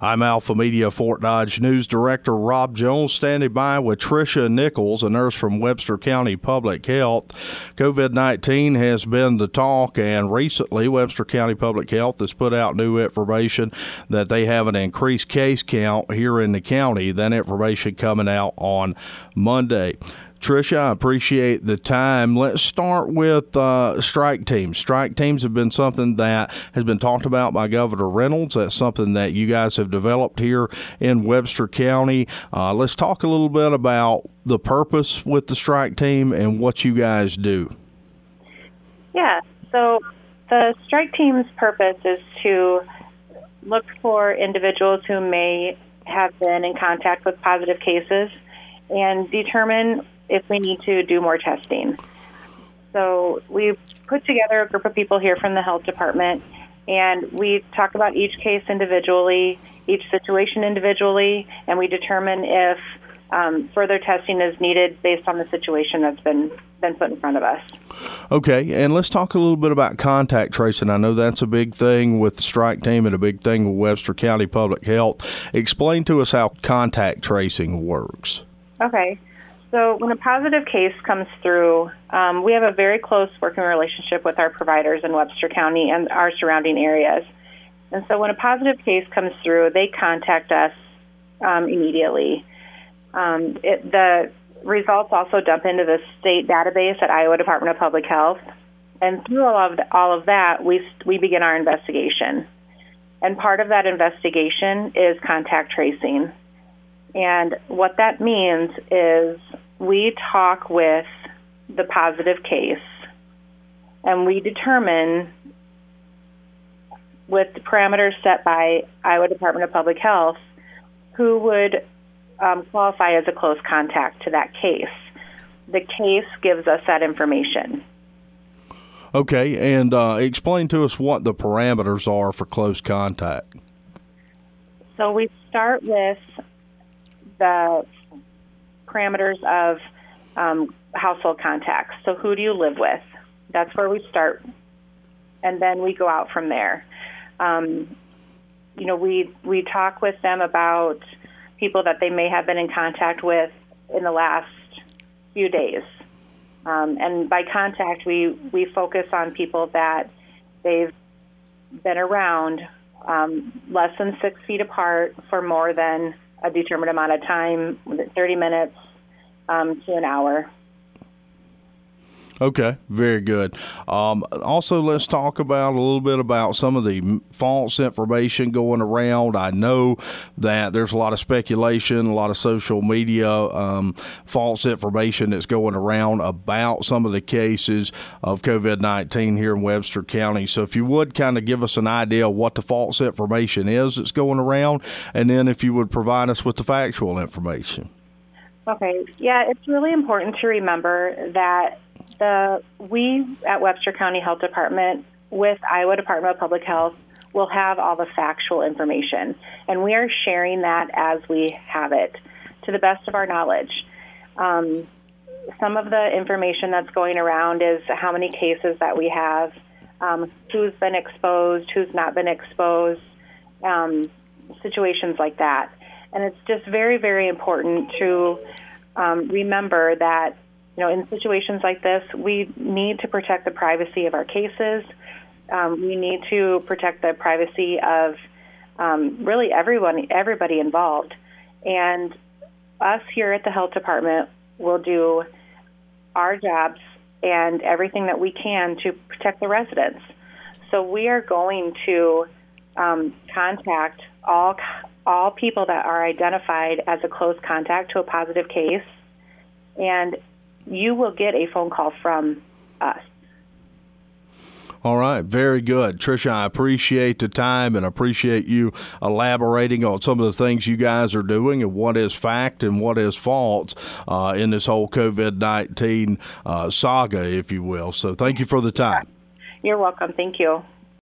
I'm Alpha Media Fort Dodge News Director Rob Jones, standing by with Tricia Nichols, a nurse from Webster County Public Health. COVID-19 has been the talk, and recently Webster County Public Health has put out new information that they have an increased case count here in the county. That information coming out on Monday. Tricia, I appreciate the time. Let's start with strike teams. Strike teams have been something that has been talked about by Governor Reynolds. That's something that you guys have developed here in Webster County. Let's talk a little bit about the purpose with the strike team and what you guys do. Yeah, so the strike team's purpose is to look for individuals who may have been in contact with positive cases and determine if we need to do more testing. So we put together a group of people here from the health department, and we talk about each case individually, each situation individually, and we determine if further testing is needed based on the situation that's been put in front of us. Okay, and let's talk a little bit about contact tracing. I know that's a big thing with the strike team and a big thing with Webster County Public Health. Explain to us how contact tracing works. Okay. So when a positive case comes through, we have a very close working relationship with our providers in Webster County and our surrounding areas. And so when a positive case comes through, they contact us immediately. The results also dump into the state database at Iowa Department of Public Health. And through all of that, we begin our investigation. And part of that investigation is contact tracing. And what that means is we talk with the positive case, and we determine, with the parameters set by Iowa Department of Public Health, who would qualify as a close contact to that case. The case gives us that information. Okay, and explain to us what the parameters are for close contact. So we start with the parameters of household contacts. So who do you live with? That's where we start, and then we go out from there. We talk with them about people that they may have been in contact with in the last few days. And by contact, we focus on people that they've been around less than 6 feet apart for more than a determined amount of time, 30 minutes to an hour. Okay, very good. Also, let's talk about a little bit about some of the false information going around. I know that there's a lot of speculation, a lot of social media false information that's going around about some of the cases of COVID-19 here in Webster County. So if you would kind of give us an idea of what the false information is that's going around, and then if you would provide us with the factual information. Okay. Yeah, it's really important to remember that we at Webster County Health Department with Iowa Department of Public Health will have all the factual information, and we are sharing that as we have it to the best of our knowledge. Some of the information that's going around is how many cases that we have, who's been exposed, who's not been exposed, situations like that. And it's just very, very important to remember that, in situations like this, we need to protect the privacy of our cases. We need to protect the privacy of really everybody involved. And us here at the health department will do our jobs and everything that we can to protect the residents. So we are going to contact all people that are identified as a close contact to a positive case, and you will get a phone call from us. All right, very good. Tricia, I appreciate the time and appreciate you elaborating on some of the things you guys are doing and what is fact and what is false in this whole COVID-19 saga, if you will. So thank you for the time. You're welcome. Thank you.